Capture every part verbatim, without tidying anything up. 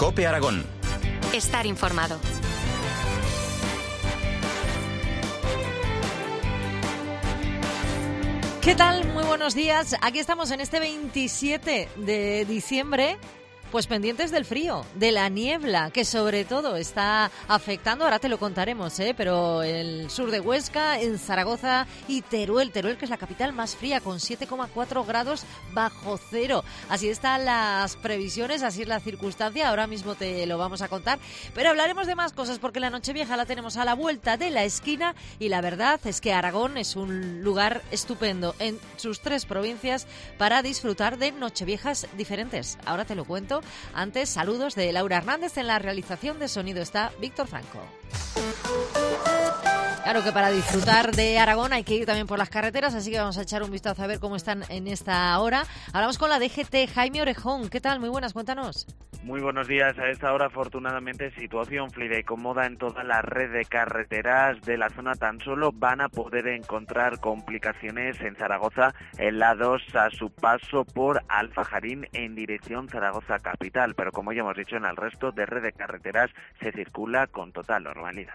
COPE Aragón. Estar informado. ¿Qué tal? Muy buenos días. Aquí estamos en este veintisiete de diciembre, pues pendientes del frío, de la niebla, que sobre todo está afectando, ahora te lo contaremos, ¿eh? Pero el sur de Huesca, en Zaragoza y Teruel, Teruel que es la capital más fría, con siete coma cuatro grados bajo cero. Así están las previsiones, así es la circunstancia, ahora mismo te lo vamos a contar, pero hablaremos de más cosas porque la Nochevieja la tenemos a la vuelta de la esquina y la verdad es que Aragón es un lugar estupendo en sus tres provincias para disfrutar de Nocheviejas diferentes. Ahora te lo cuento. Antes, saludos de Laura Hernández. En la realización de sonido está Víctor Franco. Claro que para disfrutar de Aragón hay que ir también por las carreteras, así que vamos a echar un vistazo a ver cómo están en esta hora. Hablamos con la D G T, Jaime Orejón. ¿Qué tal? Muy buenas, cuéntanos. Muy buenos días. A esta hora, afortunadamente, situación fluida y cómoda en toda la red de carreteras de la zona. Tan solo van a poder encontrar complicaciones en Zaragoza en la dos a su paso por Alfajarín en dirección Zaragoza capital. Pero como ya hemos dicho, en el resto de red de carreteras se circula con total normalidad.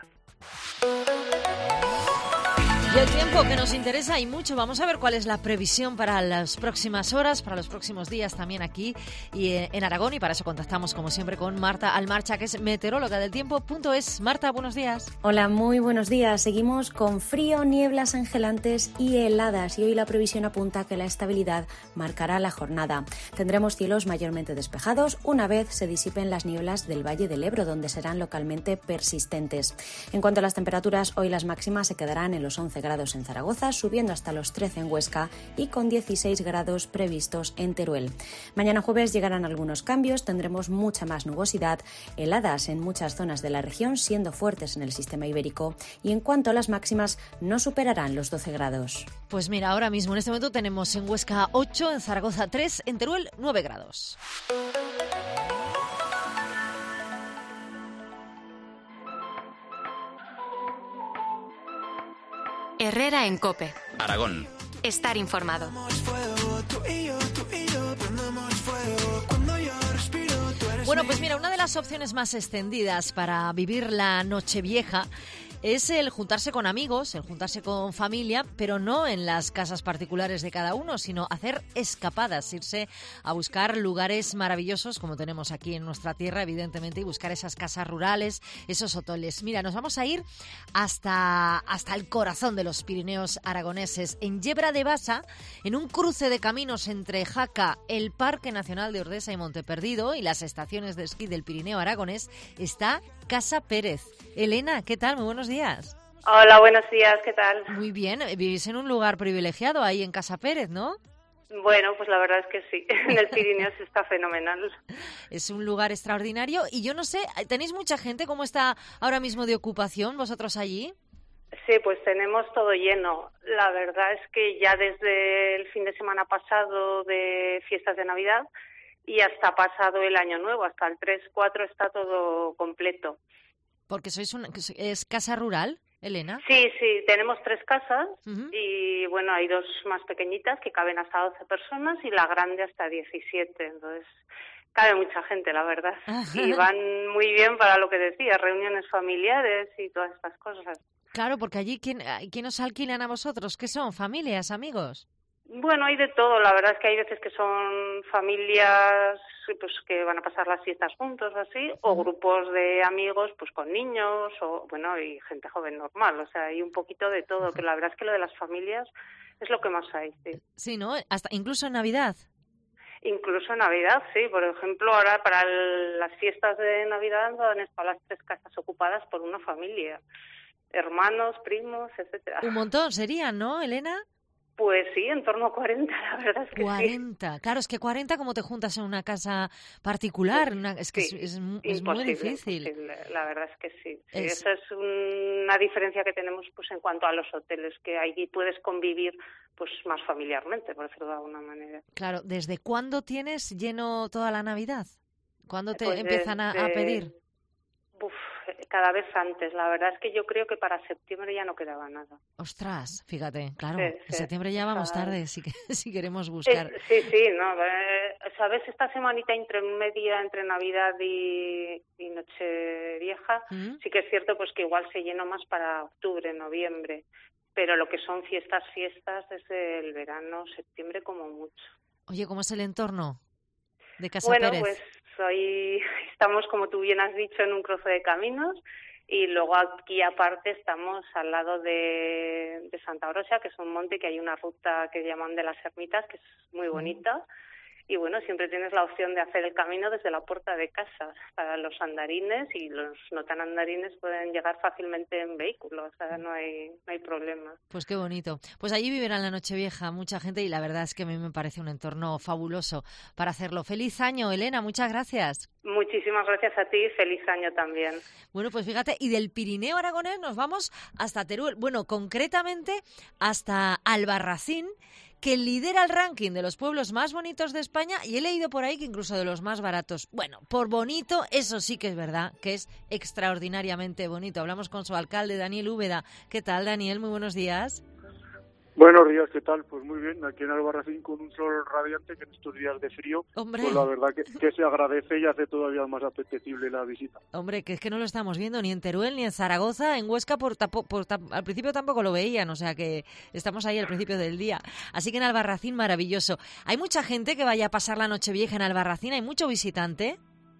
Y el tiempo que nos interesa y mucho, vamos a ver cuál es la previsión para las próximas horas, para los próximos días también aquí y en Aragón, y para eso contactamos como siempre con Marta Almarcha, que es meteoróloga del tiempo punto es. Marta, buenos días. Hola, muy buenos días. Seguimos con frío, nieblas angelantes y heladas, y hoy la previsión apunta que la estabilidad marcará la jornada. Tendremos cielos mayormente despejados una vez se disipen las nieblas del Valle del Ebro, donde serán localmente persistentes. En cuanto a las temperaturas, hoy las máximas se quedarán en los once grados en Zaragoza, subiendo hasta los trece en Huesca y con dieciséis grados previstos en Teruel. Mañana jueves llegarán algunos cambios, tendremos mucha más nubosidad, heladas en muchas zonas de la región, siendo fuertes en el sistema ibérico, y en cuanto a las máximas, no superarán los doce grados. Pues mira, ahora mismo en este momento tenemos en Huesca ocho, en Zaragoza tres, en Teruel nueve grados. Herrera en COPE. Aragón. Estar informado. Bueno, pues mira, una de las opciones más extendidas para vivir la Nochevieja es el juntarse con amigos, el juntarse con familia, pero no en las casas particulares de cada uno, sino hacer escapadas, irse a buscar lugares maravillosos como tenemos aquí en nuestra tierra, evidentemente, y buscar esas casas rurales, esos hoteles. Mira, nos vamos a ir hasta, hasta el corazón de los Pirineos aragoneses, en Yebra de Basa, en un cruce de caminos entre Jaca, el Parque Nacional de Ordesa y Monteperdido y las estaciones de esquí del Pirineo aragonés, está Casa Pérez. Elena, ¿qué tal? Muy buenos días. Hola, buenos días, ¿qué tal? Muy bien, vivís en un lugar privilegiado ahí en Casa Pérez, ¿no? Bueno, pues la verdad es que sí, en el Pirineo se está fenomenal. Es un lugar extraordinario y yo no sé, ¿tenéis mucha gente? ¿Cómo está ahora mismo de ocupación vosotros allí? Sí, pues tenemos todo lleno. La verdad es que ya desde el fin de semana pasado de fiestas de Navidad y hasta pasado el Año Nuevo, hasta el tres cuatro está todo completo. Porque sois una, ¿es casa rural, Elena? Sí, sí, tenemos tres casas uh-huh. y bueno, hay dos más pequeñitas que caben hasta doce personas y la grande hasta diecisiete, entonces cabe mucha gente, la verdad. Ajá. Y van muy bien para lo que decías, reuniones familiares y todas estas cosas. Claro, porque allí, ¿quién, quién os alquilan a vosotros? ¿Qué son? ¿Familias, amigos? Bueno, hay de todo. La verdad es que hay veces que son familias pues que van a pasar las fiestas juntos, así, o grupos de amigos pues con niños, o bueno, y gente joven normal. O sea, hay un poquito de todo, pero la verdad es que lo de las familias es lo que más hay, sí. Sí, ¿no? Hasta incluso en Navidad. Incluso en Navidad, sí. Por ejemplo, ahora para el, las fiestas de Navidad han estado las tres casas ocupadas por una familia. Hermanos, primos, etcétera. Un montón serían, ¿no, Elena? Pues sí, en torno a cuarenta, la verdad es que cuarenta, sí. Claro, es que cuarenta, ¿cómo te juntas en una casa particular? Una, es que sí, es, es, es muy difícil. Imposible, la verdad es que sí. sí es... Esa es una diferencia que tenemos pues en cuanto a los hoteles, que allí puedes convivir pues más familiarmente, por decirlo de alguna manera. Claro, ¿desde cuándo tienes lleno toda la Navidad? ¿Cuándo te pues empiezan desde... a, a pedir? Uf, cada vez antes. La verdad es que yo creo que para septiembre ya no quedaba nada. Ostras, fíjate, claro, sí, en sí, septiembre ya vamos cada... tarde si, si queremos buscar. Sí, sí, sí, no, eh, ¿sabes? Esta semanita intermedia entre Navidad y, y Nochevieja, ¿Mm? sí que es cierto pues que igual se llenó más para octubre, noviembre, pero lo que son fiestas, fiestas desde el verano, septiembre como mucho. Oye, ¿cómo es el entorno de Casa bueno, Pérez? Bueno, pues hoy estamos, como tú bien has dicho, en un cruce de caminos. Y luego aquí aparte estamos al lado de, de Santa Orosia, que es un monte que hay una ruta que llaman de las ermitas, que es muy bonita. Y bueno, siempre tienes la opción de hacer el camino desde la puerta de casa. Para los andarines y los no tan andarines pueden llegar fácilmente en vehículo, o sea, no hay, no hay problema. Pues qué bonito. Pues allí vivirán la Nochevieja mucha gente y la verdad es que a mí me parece un entorno fabuloso para hacerlo. ¡Feliz año, Elena! Muchas gracias. Muchísimas gracias a ti y feliz año también. Bueno, pues fíjate, y del Pirineo aragonés nos vamos hasta Teruel. Bueno, concretamente hasta Albarracín, que lidera el ranking de los pueblos más bonitos de España y he leído por ahí que incluso de los más baratos. Bueno, por bonito, eso sí que es verdad, que es extraordinariamente bonito. Hablamos con su alcalde, Daniel Úbeda. ¿Qué tal, Daniel? Muy buenos días. Buenos días, ¿qué tal? Pues muy bien, aquí en Albarracín con un sol radiante que en estos días de frío, Hombre. pues la verdad que, que se agradece y hace todavía más apetecible la visita. Hombre, que es que no lo estamos viendo ni en Teruel ni en Zaragoza, en Huesca por, por, por, al principio tampoco lo veían, o sea que estamos ahí al principio del día. Así que en Albarracín, maravilloso. ¿Hay mucha gente que vaya a pasar la Nochevieja en Albarracín? ¿Hay mucho visitante?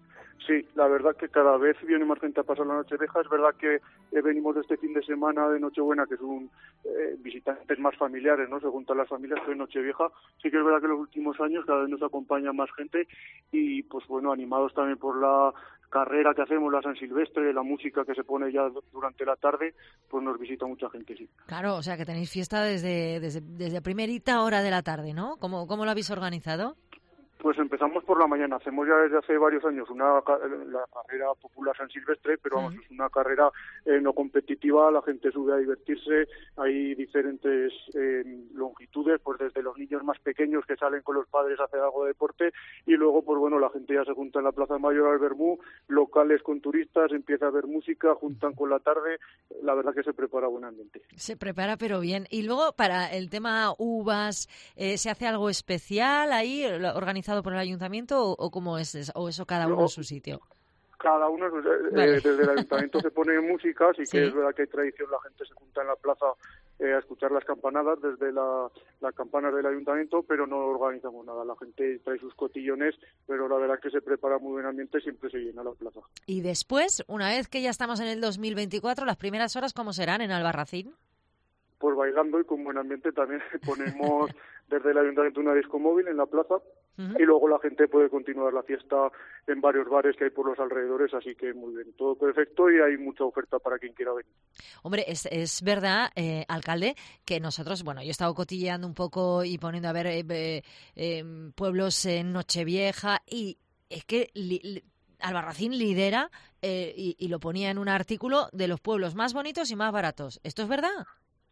Sí, la verdad que cada vez viene más gente a pasar la Nochevieja. Es verdad que eh, venimos de este fin de semana de Nochebuena, que son eh, visitantes más familiares, ¿no? Se juntan las familias, pero en Nochevieja sí que es verdad que en los últimos años cada vez nos acompaña más gente y, pues bueno, animados también por la carrera que hacemos, la San Silvestre, la música que se pone ya durante la tarde, pues nos visita mucha gente, sí. Claro, o sea que tenéis fiesta desde desde, desde primerita hora de la tarde, ¿no? ¿Cómo, cómo lo habéis organizado? Pues empezamos por la mañana. Hacemos ya desde hace varios años una la carrera popular San Silvestre, pero vamos, es una carrera eh, no competitiva. La gente sube a divertirse. Hay diferentes eh, longitudes, pues desde los niños más pequeños que salen con los padres a hacer algo de deporte y luego, pues bueno, la gente ya se junta en la Plaza Mayor al Bermú, locales con turistas, empieza a haber música, juntan con la tarde. La verdad que se prepara buen ambiente. Se prepara, pero bien. Y luego, para el tema uvas, eh, ¿se hace algo especial ahí, organizado por el ayuntamiento o, o cómo es o eso cada uno no, en su sitio? Cada uno, eh, vale. Desde el ayuntamiento se pone música, así ¿Sí? que es verdad que hay tradición, la gente se junta en la plaza eh, a escuchar las campanadas desde la, las campanas del ayuntamiento, pero no organizamos nada, la gente trae sus cotillones, pero la verdad que se prepara muy buen ambiente, siempre se llena la plaza. Y después, una vez que ya estamos en el dos mil veinticuatro, las primeras horas, ¿cómo serán en Albarracín? Pues bailando y con buen ambiente también ponemos desde el ayuntamiento una disco móvil en la plaza uh-huh. y luego la gente puede continuar la fiesta en varios bares que hay por los alrededores, así que muy bien, todo perfecto y hay mucha oferta para quien quiera venir. Hombre, es, es verdad, eh, alcalde, que nosotros, bueno, yo he estado cotilleando un poco y poniendo a ver eh, eh, pueblos en Nochevieja y es que li, li, Albarracín lidera eh, y, y lo ponía en un artículo de los pueblos más bonitos y más baratos. ¿Esto es verdad?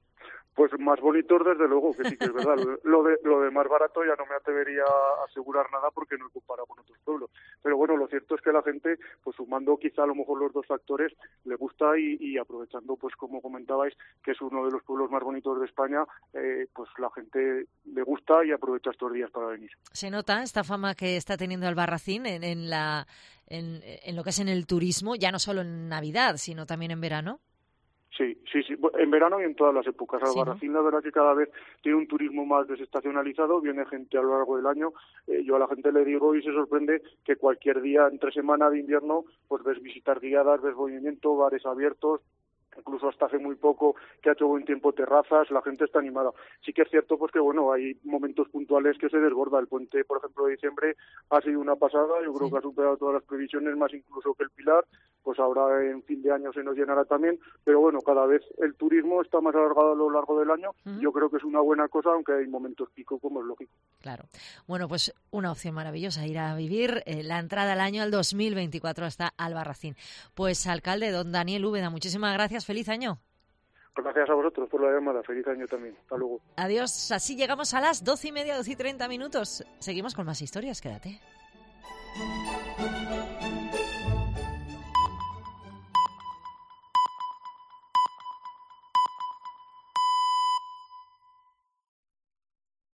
Pues más bonitos, desde luego, que sí que es verdad. Lo de, lo de más barato ya no me atrevería a asegurar nada porque no he comparado con otros pueblos. Pero bueno, lo cierto es que la gente, pues sumando quizá a lo mejor los dos factores, le gusta y, y aprovechando, pues como comentabais, que es uno de los pueblos más bonitos de España, eh, pues la gente le gusta y aprovecha estos días para venir. ¿Se nota esta fama que está teniendo Albarracín en, en, la, en, en lo que es en el turismo, ya no solo en Navidad, sino también en verano? Sí, sí, sí, en verano y en todas las épocas. Albarracín, sí, ¿no? La verdad que cada vez tiene un turismo más desestacionalizado, viene gente a lo largo del año. Eh, yo a la gente le digo y se sorprende que cualquier día entre semana de invierno pues ves visitas guiadas, ves movimiento, bares abiertos, incluso hasta hace muy poco que ha hecho buen tiempo terrazas, la gente está animada. Sí que es cierto pues que bueno, hay momentos puntuales que se desborda. El puente, por ejemplo, de diciembre ha sido una pasada, yo creo sí. que ha superado todas las previsiones, más incluso que el Pilar, pues ahora en fin de año se nos llenará también, pero bueno, cada vez el turismo está más alargado a lo largo del año, uh-huh. yo creo que es una buena cosa, aunque hay momentos pico, como es lógico. Claro. Bueno, pues una opción maravillosa, ir a vivir eh, la entrada al año al dos mil veinticuatro hasta Albarracín. Pues alcalde, don Daniel Úbeda, muchísimas gracias, feliz año. Gracias a vosotros por la llamada, feliz año también, hasta luego. Adiós, así llegamos a las doce y media, doce y treinta minutos. Seguimos con más historias, quédate.